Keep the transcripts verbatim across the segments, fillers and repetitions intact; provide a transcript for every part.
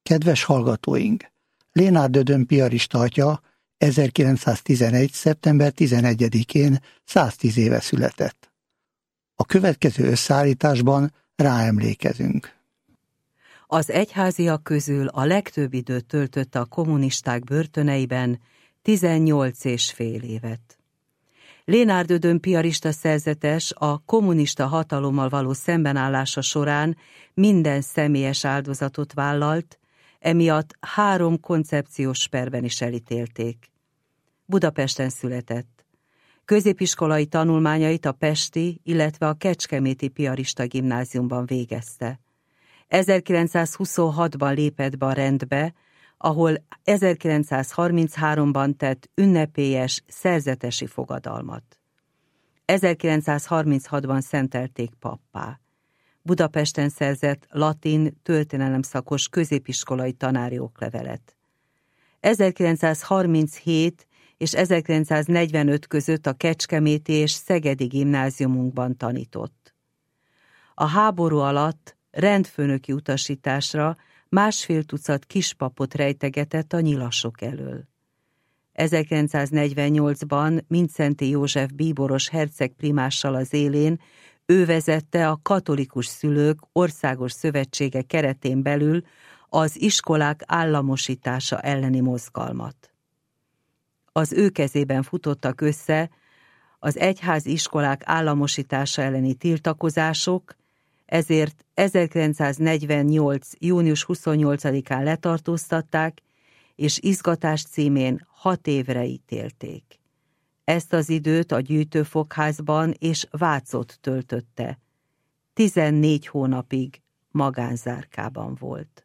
Kedves hallgatóink! Lénárd Ödön piarista atya ezerkilencszáztizenegy. szeptember tizenegyedikén száztíz éve született. A következő összeállításban ráemlékezünk. Az egyháziak közül a legtöbb időt töltötte a kommunisták börtöneiben, tizennyolc és fél évet. Lénárd Ödön piarista szerzetes a kommunista hatalommal való szembenállása során minden személyes áldozatot vállalt, emiatt három koncepciós perben is elítélték. Budapesten született. Középiskolai tanulmányait a pesti, illetve a kecskeméti piarista gimnáziumban végezte. ezerkilencszázhuszonhatban lépett be a rendbe, ahol ezerkilencszázharmincháromban tett ünnepélyes szerzetesi fogadalmat. ezerkilencszázharminchatban szentelték pappá. Budapesten szerzett latin történelemszakos középiskolai tanári oklevelet. ezerkilencszázharminchét és ezerkilencszáznegyvenöt között a kecskeméti és szegedi gimnáziumunkban tanított. A háború alatt rendfőnöki utasításra másfél tucat kispapot rejtegetett a nyilasok elől. ezerkilencszáznegyvennyolcban Mindszenty József bíboros herceg primással az élén ő vezette a Katolikus Szülők Országos Szövetsége keretén belül az iskolák államosítása elleni mozgalmat. Az ő kezében futottak össze az egyházi iskolák államosítása elleni tiltakozások, ezért ezerkilencszáznegyvennyolc. június huszonnyolcadikán letartóztatták, és izgatás címén hat évre ítélték. Ezt az időt a gyűjtőfogházban és Vácott töltötte. tizennégy hónapig magánzárkában volt.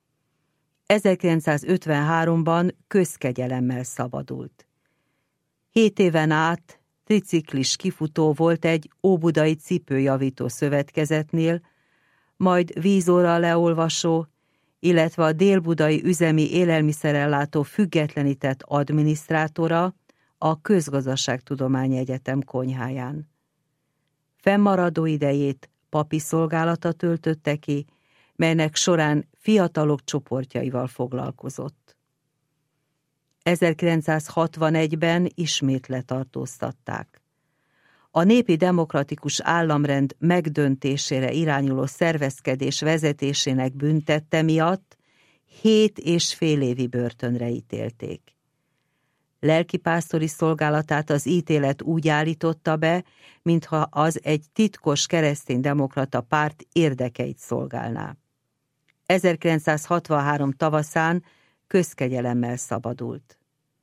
ezerkilencszázötvenháromban közkegyelemmel szabadult. Hét éven át triciklis kifutó volt egy óbudai cipőjavító szövetkezetnél, majd vízóra leolvasó, illetve a délbudai üzemi élelmiszerellátó függetlenített adminisztrátora a Közgazdaságtudományi Egyetem konyháján. Fennmaradó idejét papi szolgálata töltötte ki, melynek során fiatalok csoportjaival foglalkozott. ezerkilencszázhatvanegyben ismét letartóztatták. A népi demokratikus államrend megdöntésére irányuló szervezkedés vezetésének büntette miatt hét és fél évi börtönre ítélték. Lelkipásztori szolgálatát az ítélet úgy állította be, mintha az egy titkos kereszténydemokrata párt érdekeit szolgálná. ezerkilencszázhatvanhárom tavaszán közkegyelemmel szabadult.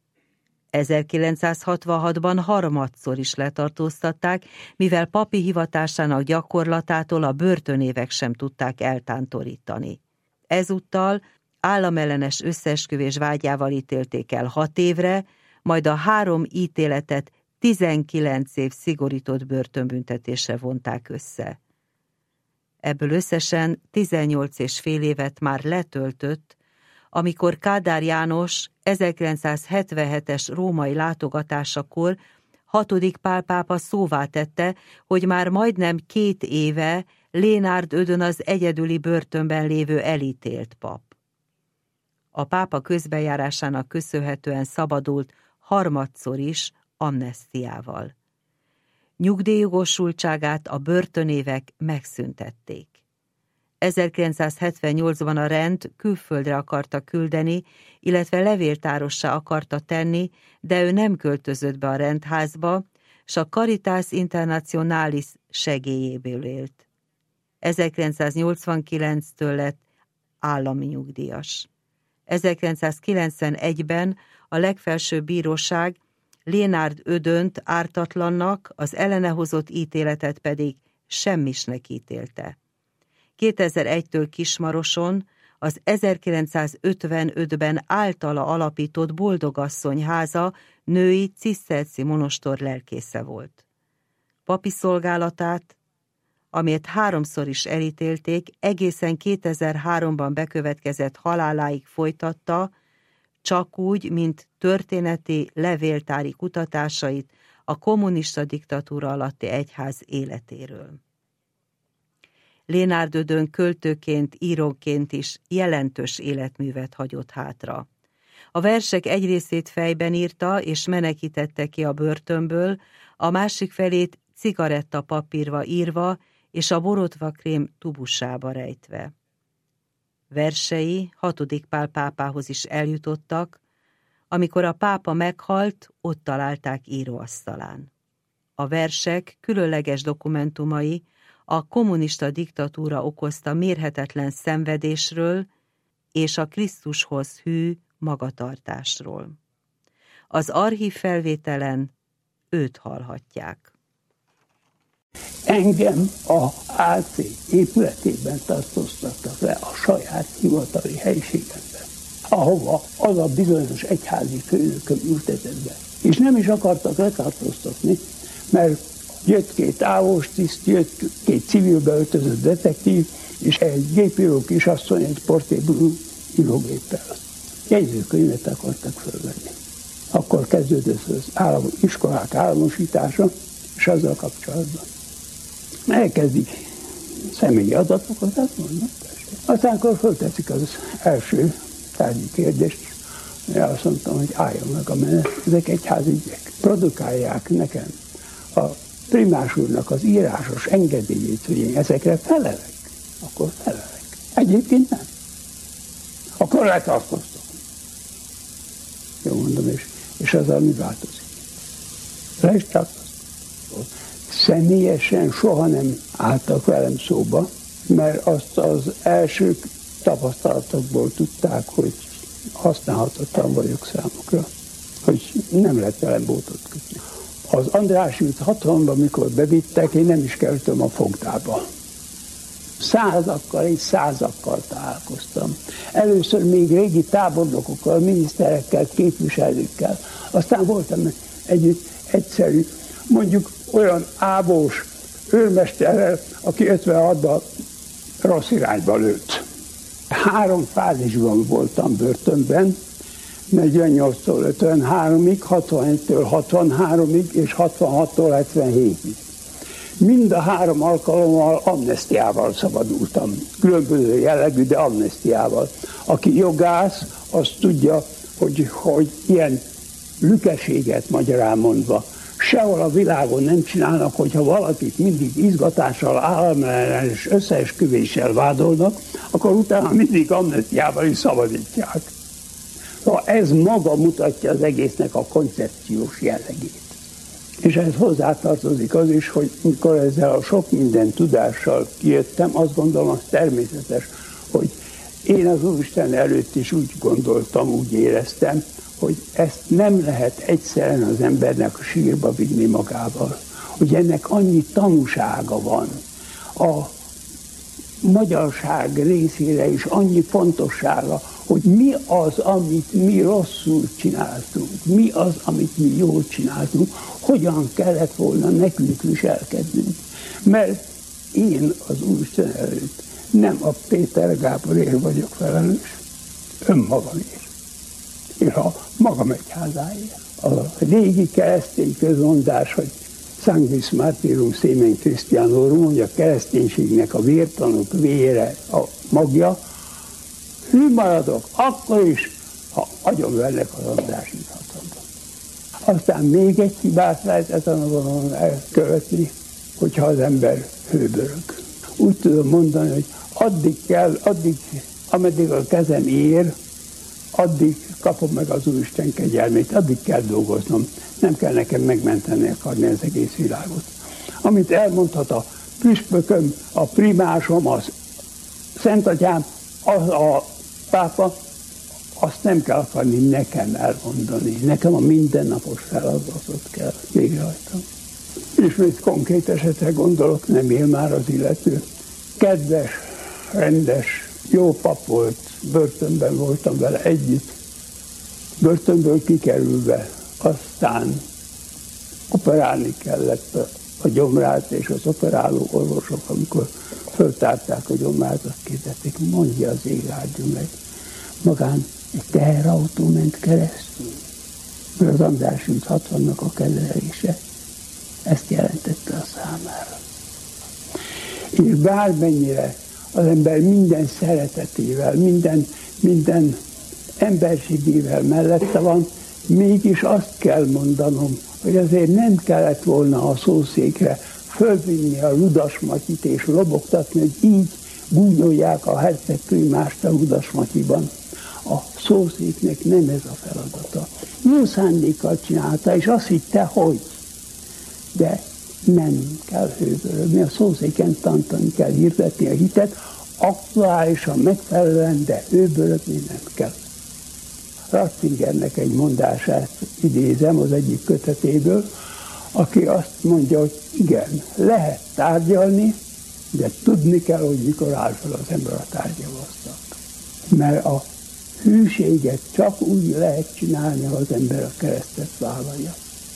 ezerkilencszázhatvanhatban harmadszor is letartóztatták, mivel papi hivatásának gyakorlatától a börtönévek sem tudták eltántorítani. Ezúttal államellenes összeesküvés vágyával ítélték el hat évre, majd a három ítéletet tizenkilenc év szigorított börtönbüntetésre vonták össze. Ebből összesen tizennyolc és fél évet már letöltött, amikor Kádár János ezerkilencszázhetvenhetes római látogatásakor hatodik Pál pápa szóvá tette, hogy már majdnem két éve Lénárd Ödön az egyedüli börtönben lévő elítélt pap. A pápa közbenjárásának köszönhetően szabadult harmadszor is amnesztiával. Nyugdíjjogosultságát a börtönévek megszüntették. ezerkilencszázhetvennyolcban a rend külföldre akarta küldeni, illetve levéltárossá akarta tenni, de ő nem költözött be a rendházba, s a Caritas Internationalis segélyéből élt. ezerkilencszáznyolcvankilenctől lett állami nyugdíjas. ezerkilencszázkilencvenegyben a legfelsőbb bíróság Lénárd Ödönt ártatlannak, az ellene hozott ítéletet pedig semmisnek ítélte. kétezer-egytől Kismaroson az ezerkilencszázötvenötben általa alapított Boldogasszony háza női ciszterci monostor lelkésze volt. Papi szolgálatát, amelyet háromszor is elítélték, egészen kétezer-háromban bekövetkezett haláláig folytatta, csak úgy, mint történeti, levéltári kutatásait a kommunista diktatúra alatti egyház életéről. Lénárd Ödön költőként, íróként is jelentős életművet hagyott hátra. A versek egy részét fejben írta és menekítette ki a börtönből, a másik felét cigarettapapírva írva és a borotvakrém tubusába rejtve. Versei hatodik Pál pápához is eljutottak, amikor a pápa meghalt, ott találták íróasztalán. A versek különleges dokumentumai a kommunista diktatúra okozta mérhetetlen szenvedésről és a Krisztushoz hű magatartásról. Az archív felvételen őt hallhatják. Engem a á cé épületében tartóztattak le a saját hivatali helyiségemben, ahova az a bizonyos egyházi főnököm ültetett be. És nem is akartak letartóztatni, mert jött két ávós tiszt, jött két civilbe öltözött detektív, és egy gépíró kisasszony egy portéből írógéppel. Jegyzőkönyvet akartak fölvenni. Akkor kezdődött az állam, iskolák államosítása, és azzal kapcsolatban elkezdik személyi adatokat, azt mondom, aztán akkor fölteszik az első tárgyi kérdést, azt mondtam, hogy álljon meg a menet, ezek egyházügyek. Produkálják nekem a primás úrnak az írásos engedélyét, hogy én ezekre felelek, akkor felelek. Egyébként nem. Akkor letartóztatom. Jó mondom, és, és azzal mi változik? Le is tartóztatom. Személyesen soha nem álltak velem szóba, mert azt az első tapasztalatokból tudták, hogy használhatatlan vagyok számukra, hogy nem lehet velem bótot kötni. Az András út hatvanban, mikor bevittek, én nem is kerültem a fogdába. Százakkal és százakkal találkoztam. Először még régi tábornokokkal, miniszterekkel, képviselőkkel. Aztán voltam együtt egyszerű, mondjuk olyan ábós őrmesterrel, aki ötvenhatban rossz irányba lőtt. Három fázisban voltam börtönben, negyvennyolctól ötvenháromig, hatvanegytől hatvanháromig és hatvanhattól hetvenhétig. Mind a három alkalommal amnesztiával szabadultam. Különböző jellegű, de amnesztiával. Aki jogász, az tudja, hogy, hogy ilyen lükeséget magyarán mondva sehol a világon nem csinálnak, hogyha valakit mindig izgatással, államellenes összeesküvéssel vádolnak, akkor utána mindig amnesztiával is szabadítják. Szóval ez maga mutatja az egésznek a koncepciós jellegét. És ehhez hozzátartozik az is, hogy mikor ezzel a sok minden tudással kijöttem, azt gondolom, az természetes, hogy én az Úristen előtt is úgy gondoltam, úgy éreztem, hogy ezt nem lehet egyszerűen az embernek a sírba vinni magával. Hogy ennek annyi tanúsága van. A magyarság részére is annyi fontossága, hogy mi az, amit mi rosszul csináltunk, mi az, amit mi jól csináltunk, hogyan kellett volna nekünk viselkednünk. Mert én az Úristen előtt nem a Péter Gáborért vagyok felelős, önmagamért. És a magam egyházáért. A régi keresztény közmondás, hogy Sanctis Martyrum Semen Christianorum, hogy a kereszténységnek a vértanúk vére a magja, hű maradok akkor is, ha agyonvernek az András írhatatban. Aztán még egy hibát lehet ezen a vonalon elkövetni, hogyha az ember hőbörög. Úgy tudom mondani, hogy addig kell, addig, ameddig a kezem ér, addig kapom meg az Úristen kegyelmét, addig kell dolgoznom. Nem kell nekem megmenteni akarni az egész világot. Amit elmondhat a püspököm, a primásom, a Szentatyám, az a pápa, azt nem kell akarni nekem elmondani. Nekem a mindennapos feladatot kell végrehajtani. Ismét konkrét esetre gondolok, nem él már az illető. Kedves, rendes, jó pap volt, börtönben voltam vele együtt. Börtönből kikerülve, aztán operálni kellett a gyomrát, és az operáló orvosok, amikor föltárták a gyomrát, azt kérdezték, mondja az ég áldjon meg. Magán egy teherautó ment keresztül, mert az András út hatvannak a kezelése ezt jelentette a számára. És bármennyire az ember minden szeretetével, minden, minden emberségével mellette van, mégis azt kell mondanom, hogy azért nem kellett volna a szószékre fölvinni a Ludas Matyit és lobogtatni, hogy így gúnyolják a hercegprimást a Ludas Matyiban. A szószéknek nem ez a feladata. Jó szándékkal csinálta, és azt hitte, hogy. De nem kell hőbörögni, a szószéken tantani kell hirdetni a hitet, aktuálisan megfelelően, de hőbörögni nem kell. Ratzingernek egy mondását idézem az egyik kötetéből, aki azt mondja, hogy igen, lehet tárgyalni, de tudni kell, hogy mikor áll fel az ember a tárgyalóasztalt. Mert a hűséget csak úgy lehet csinálni, ha az ember a keresztet vállalja.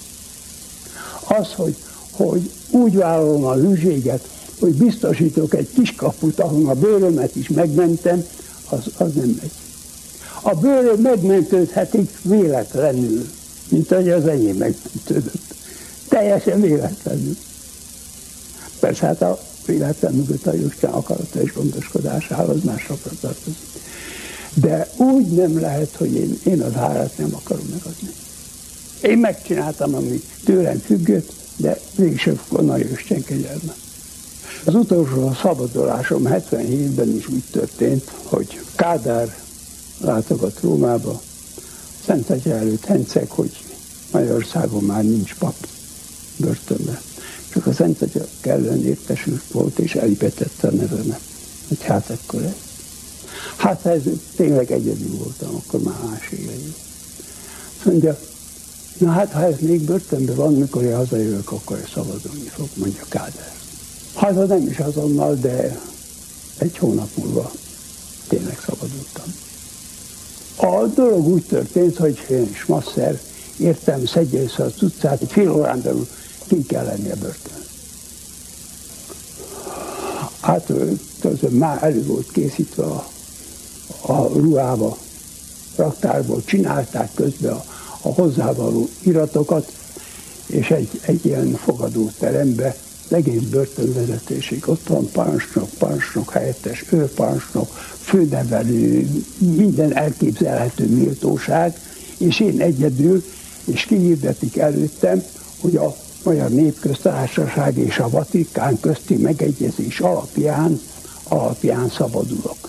Az, hogy, hogy úgy vállalom a hűséget, hogy biztosítok egy kis kaput, ahol a bőrömet is megmentem, az, az nem megy. A bőröm megmentődhetik véletlenül, mint ahogy az enyém megmentődött. Teljesen véletlenül. Persze hát a véletlen mögött a Jóisten akarata és gondoskodásához másokra tartozik. De úgy nem lehet, hogy én, én az árat nem akarom megadni. Én megcsináltam, ami tőlem függött, de végső fokon a Jóisten kegyelme. Az utolsó szabadulásom hetvenhétben is úgy történt, hogy Kádár látogat Rómába, Szent Atya előtt henceg, hogy Magyarországon már nincs pap börtönben. Csak a Szent Atya kellően értesült volt, és elipetette a nevemet, hogy hát akkor ez. Hát ha ez tényleg egyedül voltam, akkor már más élet. Azt mondja, na hát ha ez még börtönben van, mikor én hazajövök, akkor szabadulni fog, mondja Kádár. Hát nem is azonnal, de egy hónap múlva tényleg szabadultam. A dolog úgy történt, hogy én smasszer, értem, szedje össze az utcát, egy fél órán belül ki kell lenni a börtön. Hát közben már elő volt készítve a, a ruhába, raktárból, csinálták közben a, a hozzávaló iratokat, és egy, egy ilyen fogadóterembe, az egész börtönvezetésig, ott van parancsnok, parancsnok helyettes, őrparancsnok, főnevelő, minden elképzelhető méltóság, és én egyedül, és kihirdetik előttem, hogy a Magyar Népköztársaság és a Vatikán közti megegyezés alapján, alapján szabadulok.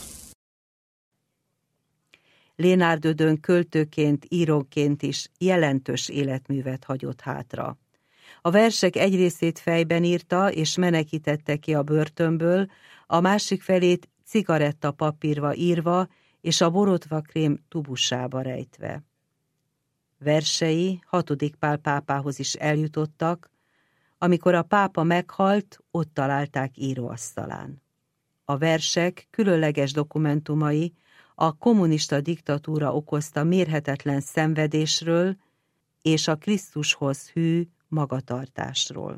Lénárd Ödön költőként, íróként is jelentős életművet hagyott hátra. A versek egy részét fejben írta és menekítette ki a börtönből, a másik felét cigarettapapírba írva és a borotvakrém tubusába rejtve. Versei hatodik Pál pápához is eljutottak, amikor a pápa meghalt, ott találták íróasztalán. A versek különleges dokumentumai a kommunista diktatúra okozta mérhetetlen szenvedésről és a Krisztushoz hű magatartásról.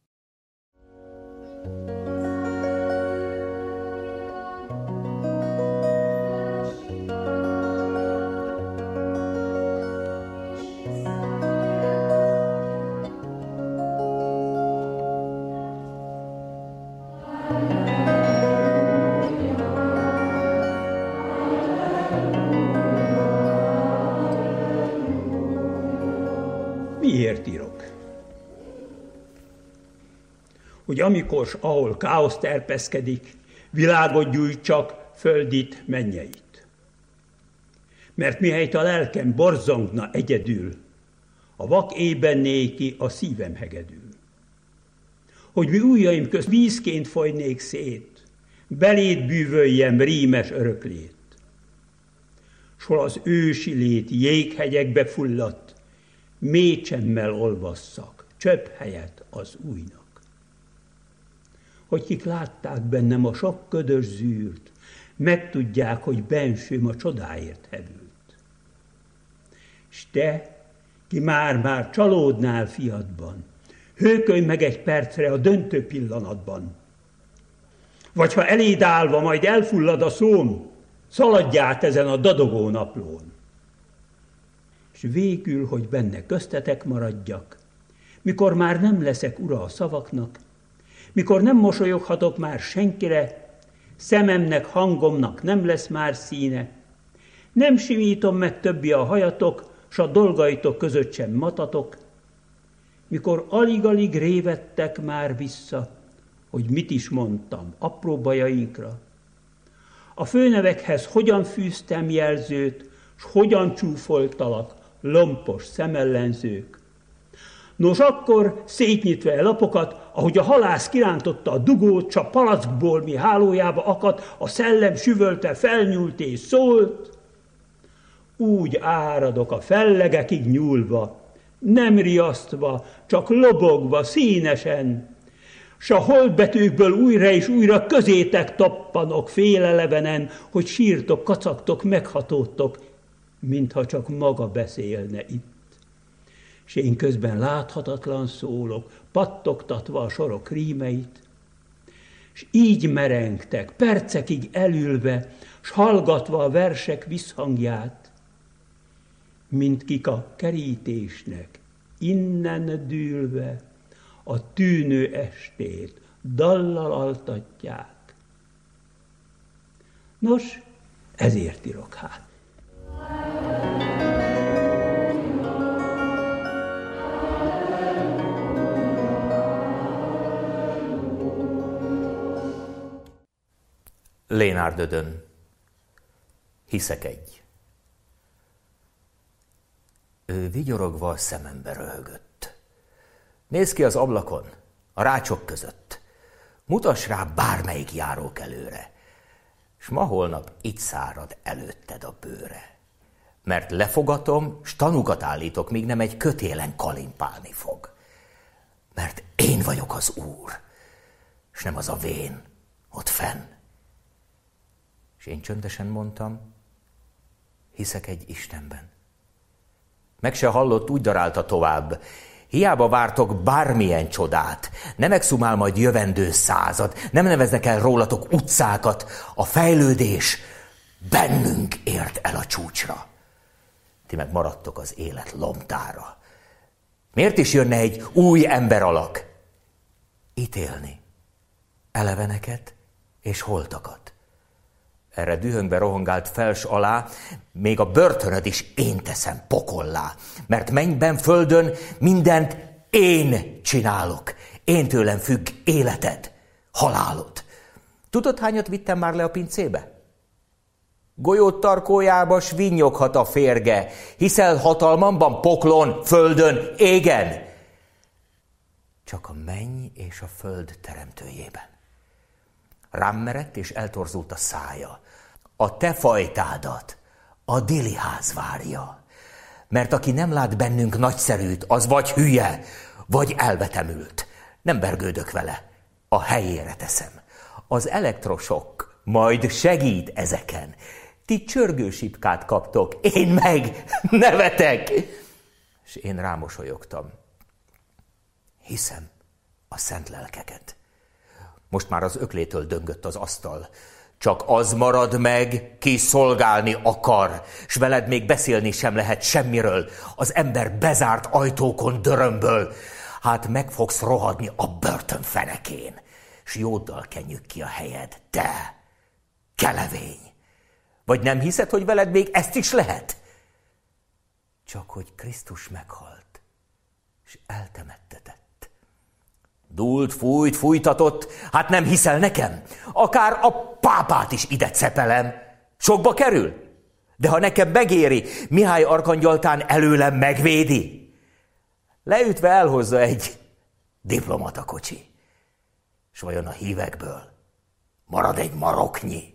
Miért írok? Hogy amikor, ahol káosz terpeszkedik, világot gyújtsak, földit, mennyeit. Mert mihelyt a lelkem borzongna egyedül, a vak ébenné ki a szívem hegedül. Hogy mi ujjaim közt vízként folynék szét, beléd bűvöljem rímes öröklét. S hol az ősi lét jéghegyekbe fulladt, mély csemmel olvasszak, csöpp helyet az újnak. Hogy kik látták bennem a sok ködös zűrt, megtudják, hogy bensőm a csodáért hevült. S te, ki már-már csalódnál fiadban, hőkölj meg egy percre a döntő pillanatban. Vagy ha eléd állva majd elfullad a szóm, szaladj át ezen a dadogó naplón. És végül, hogy benne köztetek maradjak, mikor már nem leszek ura a szavaknak, Mikor nem mosolyoghatok már senkire, szememnek, hangomnak nem lesz már színe, nem simítom meg többi a hajatok, s a dolgaitok között sem matatok, mikor alig-alig révettek már vissza, hogy mit is mondtam apró bajainkra. A főnevekhez hogyan fűztem jelzőt, s hogyan csúfoltalak lompos szemellenzők. Nos, akkor szétnyitva a lapokat, ahogy a halász kirántotta a dugót, s a palackból mi hálójába akadt, a szellem süvölte, felnyúlt és szólt, úgy áradok a fellegekig nyúlva, nem riasztva, csak lobogva, színesen, s a holdbetűkből újra és újra közétek tappanok félelevenen, hogy sírtok, kacagtok, meghatódtok, mintha csak maga beszélne itt. S én közben láthatatlan szólok, pattogtatva a sorok rímeit, s így merengtek, percekig elülve, s hallgatva a versek visszhangját, mint kik a kerítésnek innen dűlve a tűnő estét dallal altatják. Nos, ezért írok hát. Lénárd Ödön. Hiszek egy. Ő vigyorogva a szemembe röhögött. Nézz ki az ablakon, a rácsok között. Mutass rá bármelyik járók előre, s ma holnap itt szárad előtted a bőre. Mert lefogatom, s tanukat állítok, míg nem egy kötélen kalimpálni fog. Mert én vagyok az Úr, s nem az a vén ott fenn. És én csöndesen mondtam, hiszek egy Istenben. Meg se hallott, úgy darálta tovább. Hiába vártok bármilyen csodát, nem exhumál majd jövendő század, nem neveznek el rólatok utcákat, a fejlődés bennünk ért el a csúcsra. Ti meg maradtok az élet lomtára. Miért is jönne egy új ember alak? Ítélni eleveneket és holtakat. Erre dühöngve rohangált fels alá, még a börtönöd is én teszem pokollá. Mert mennyben, földön mindent én csinálok. Én tőlem függ életed, halálod. Tudod, hányat vittem már le a pincébe? Golyót tarkójába s vinnyoghat a férge, hiszel hatalmamban, poklon, földön, égen. Csak a menny és a föld teremtőjében. Rám merett és eltorzult a szája. A te fajtádat a diliház várja. Mert aki nem lát bennünk nagyszerűt, az vagy hülye, vagy elvetemült. Nem vergődök vele, a helyére teszem. Az elektrosokk majd segít ezeken. Ti csörgősipkát kaptok, én meg nevetek. És én rámosolyogtam. Hiszem a szent lelkeket. Most már az öklétől döngött az asztal. Csak az marad meg, ki szolgálni akar, s veled még beszélni sem lehet semmiről. Az ember bezárt ajtókon dörömböl. Hát meg fogsz rohadni a börtön fenekén, s jóddal kenjük ki a helyed. Te, kelevény! Vagy nem hiszed, hogy veled még ezt is lehet? Csak hogy Krisztus meghalt, s eltemettetett. Dúlt, fújt, fújtatott, hát nem hiszel nekem? Akár a pápát is ide cepelem. Sokba kerül? De ha nekem megéri, Mihály arkangyaltán előlem megvédi. Leütve elhozza egy diplomatakocsi. S vajon a hívekből marad egy maroknyi?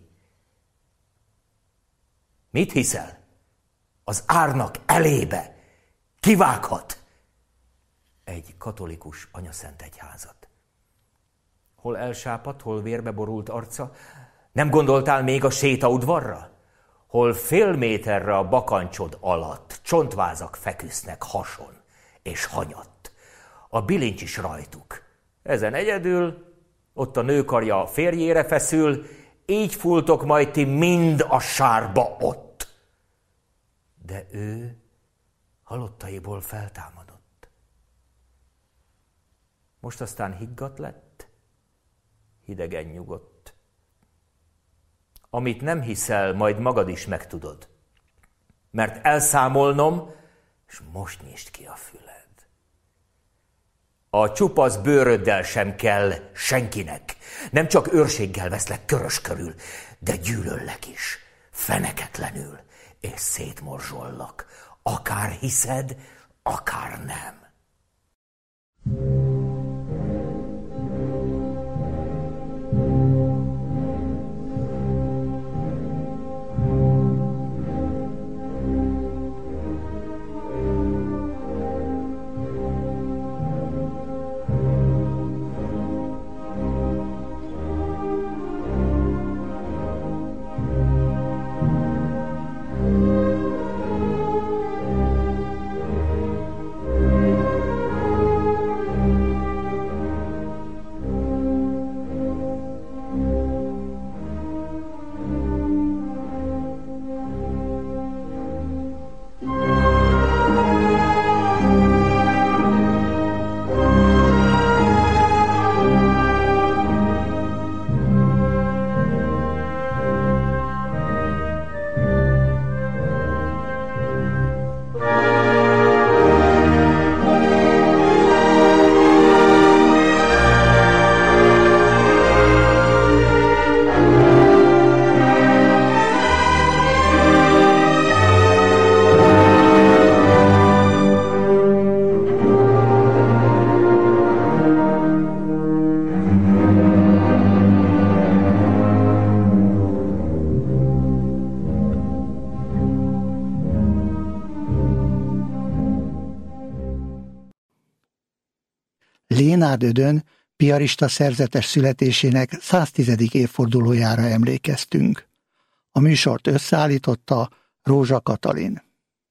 Mit hiszel? Az árnak elébe kivághat egy katolikus anyaszent egyházat. Hol elsápadt, hol vérbe borult arca, nem gondoltál még a sétaudvarra? Hol fél méterre a bakancsod alatt csontvázak feküsznek hason és hanyatt. A bilincs is rajtuk. Ezen egyedül, ott a nőkarja a férjére feszül, így fultok majd ti mind a sárba ott. De ő halottaiból feltámadott. Most aztán higgadt lett, hidegen nyugodt. Amit nem hiszel, majd magad is megtudod. Mert elszámolnom, és most nyisd ki a füled. A csupasz bőröddel sem kell senkinek. Nem csak őrséggel veszlek körös körül, de gyűlöllek is, feneketlenül, és szétmorzsollak. Akár hiszed, akár nem. Lénárd Ödön piarista szerzetes születésének száztizedik évfordulójára emlékeztünk. A műsort összeállította Rózsa Katalin.